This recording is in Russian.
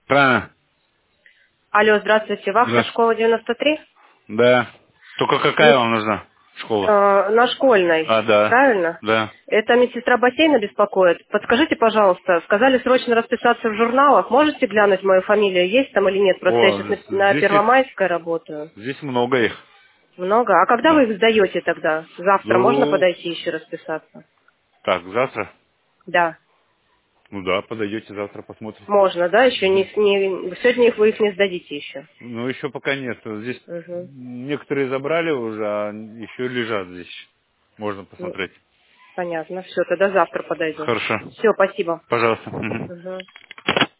Правильно? Алло, здравствуйте, Вахта, Да. школа 93? Да. Только какая вам нужна школа? На школьной, А, да. правильно? Да. Это медсестра бассейна беспокоит. Подскажите, пожалуйста, сказали срочно расписаться в журналах. Можете глянуть, мою фамилию есть там или нет? Просто я О, сейчас на здесь их, Первомайской работаю. здесь много их. Много. А когда Да. вы их сдаете тогда? Завтра можно Ну, подойти еще расписаться? так, завтра? Да. Ну да, подойдете завтра, посмотрите. Можно, да? Еще Мгм. сегодня вы их не сдадите еще. Ну, еще пока нет. Здесь Угу. некоторые забрали уже, а еще лежат здесь. Можно посмотреть. Понятно. Все, тогда завтра подойду. Хорошо. Все, спасибо. Пожалуйста. Мгм. Угу.